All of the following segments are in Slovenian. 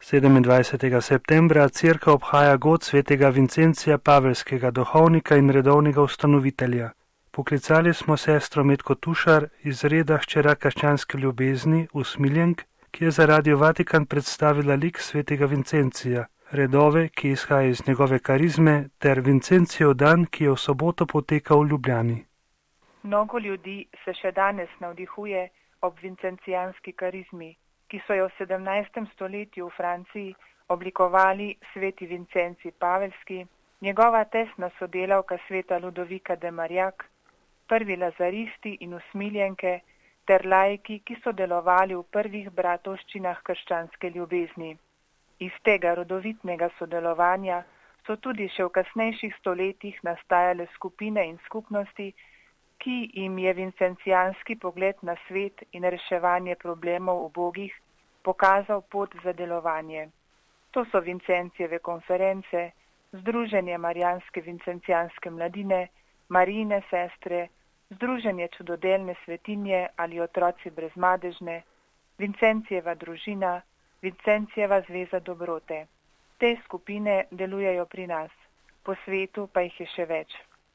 27. septembra cerkev obhaja god svetega Vincencija Pavelskega, duhovnika in redovnega ustanovitelja. Poklicali smo sestro Metko Tušar iz reda hčera krščanske ljubezni Usmiljenk, ki je za Radio Vatikan predstavila lik svetega Vincencija, redove, ki izhaja iz njegove karizme, ter Vincencijev dan, ki je v soboto potekal v Ljubljani. Mnogo ljudi se še danes navdihuje ob vincencijanski karizmi, ki so jo v 17. stoletju v Franciji oblikovali sveti Vincenci Pavelski, njegova tesna sodelavka sveta Ludovika de Marjak, prvi lazaristi in usmiljenke ter laiki, ki so delovali v prvih bratovščinah krščanske ljubezni. Iz tega rodovitnega sodelovanja so tudi še v kasnejših stoletjih nastajale skupine in skupnosti, ki jim je vincencijanski pogled na svet in reševanje problemov ubogih pokazal pot za delovanje. To so Vincencijeve konference, Združenje Marijanske vincencijanske mladine, Marijine sestre, Združenje čudodelne svetinje ali otroci brezmadežne, Vincencijeva družina, Vincencijeva zveza dobrote. Te skupine delujejo pri nas, po svetu pa jih je še več.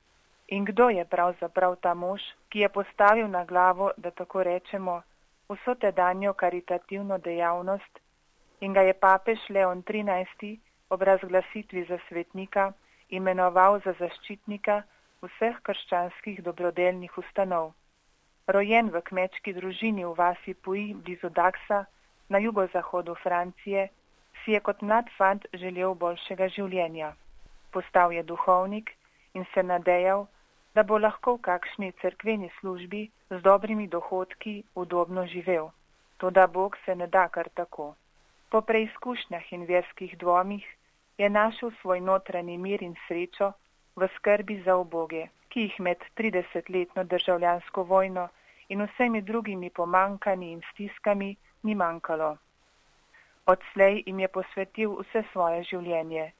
In kdo je pravzaprav ta mož, ki je postavil na glavo, da tako rečemo, vso tedanjo karitativno dejavnost in ga je papež Leon XIII ob razglasitvi za svetnika imenoval za zaščitnika vseh krščanskih dobrodelnih ustanov. Rojen v kmečki družini v vasi Puy blizu Daxa na jugozahodu Francije, si je kot mlad fant želel boljšega življenja. Postal je duhovnik in se nadejal, da bo lahko v kakšni cerkveni službi z dobrimi dohodki udobno živel. Toda Bog se ne da kar tako. Po preizkušnjah in verskih dvomih je našel svoj notranji mir in srečo v skrbi za uboge, ki jih med 30-letno državljansko vojno in vsemi drugimi pomankanji in stiskami ni manjkalo. Odslej jim je posvetil vse svoje življenje.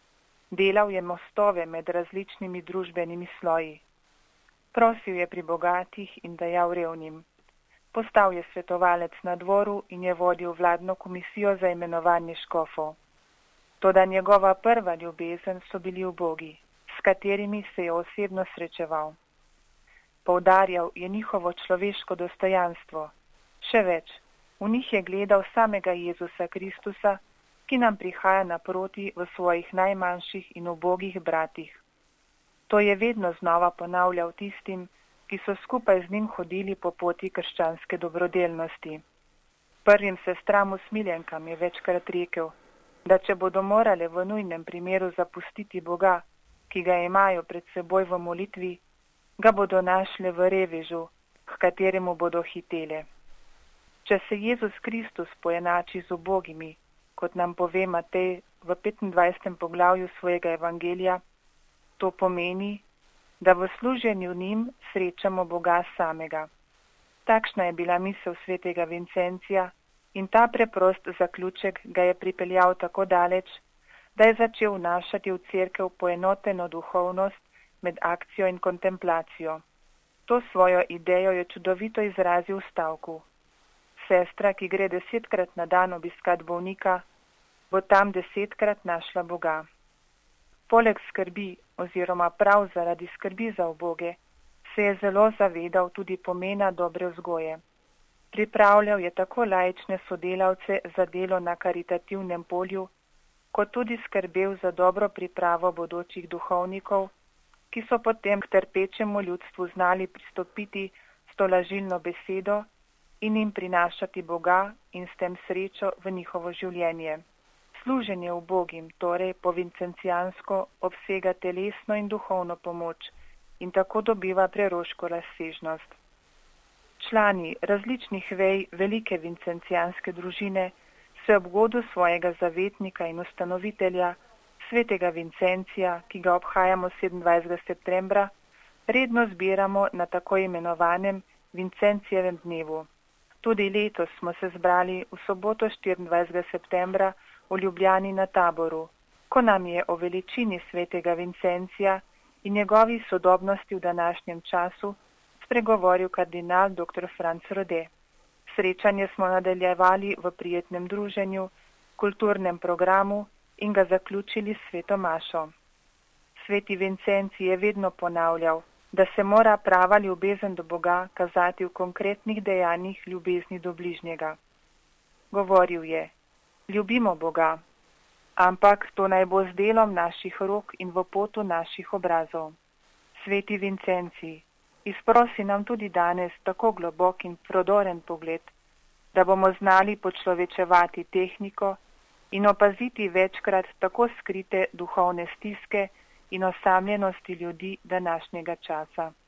Delal je mostove med različnimi družbenimi sloji. Prosil je pri bogatih in dajal revnim. Postal je svetovalec na dvoru in je vodil vladno komisijo za imenovanje škofov. Toda njegova prva ljubezen so bili ubogi, s katerimi se je osebno srečeval. Poudarjal je njihovo človeško dostojanstvo. Še več, v njih je gledal samega Jezusa Kristusa, ki nam prihaja naproti v svojih najmanjših in ubogih bratih. To je vedno znova ponavljal tistim, ki so skupaj z njim hodili po poti krščanske dobrodelnosti. Prvim sestram usmiljenkam je večkrat rekel, da če bodo morale v nujnem primeru zapustiti Boga, ki ga imajo pred seboj v molitvi, ga bodo našle v revežu, k kateremu bodo hitele. Če se Jezus Kristus poenači z ubogimi, kot nam pove Matej v 25. poglavju svojega evangelija, to pomeni, da v služenju njim srečamo Boga samega. Takšna je bila misel svetega Vincencija in ta preprost zaključek ga je pripeljal tako daleč, da je začel vnašati v cerkev poenoteno duhovnost med akcijo in kontemplacijo. To svojo idejo je čudovito izrazil v stavku. Sestra, ki gre 10-krat na dan obiskat bolnika, bo tam 10-krat našla Boga. Poleg skrbi oziroma prav zaradi skrbi za uboge se je zelo zavedal tudi pomena dobre vzgoje. Pripravljal je tako laične sodelavce za delo na karitativnem polju, kot tudi skrbel za dobro pripravo bodočih duhovnikov, ki so potem k trpečemu ljudstvu znali pristopiti s tolažilno besedo in jim prinašati Boga in s tem srečo v njihovo življenje. Služenje ubogim, torej po vincencijansko, obsega telesno in duhovno pomoč in tako dobiva preroško razsežnost. Člani različnih vej velike vincencijanske družine se ob godu svojega zavetnika in ustanovitelja, svetega Vincencija, ki ga obhajamo 27. septembra, redno zbiramo na tako imenovanem Vincencijevem dnevu. Tudi letos smo se zbrali v soboto 24. septembra v Ljubljani na Taboru, ko nam je o veličini svetega Vincencija in njegovi sodobnosti v današnjem času spregovoril kardinal dr. Franc Rode. Srečanje smo nadaljevali v prijetnem druženju, kulturnem programu in ga zaključili s sveto mašo. Sveti Vincenci je vedno ponavljal, da se mora prava ljubezen do Boga kazati v konkretnih dejanjih ljubezni do bližnjega. Govoril je: ljubimo Boga, ampak to naj bo z delom naših rok in v potu naših obrazov. Sveti Vincenci, izprosi nam tudi danes tako globok in prodoren pogled, da bomo znali počlovečevati tehniko in opaziti večkrat tako skrite duhovne stiske in osamljenosti ljudi današnjega časa.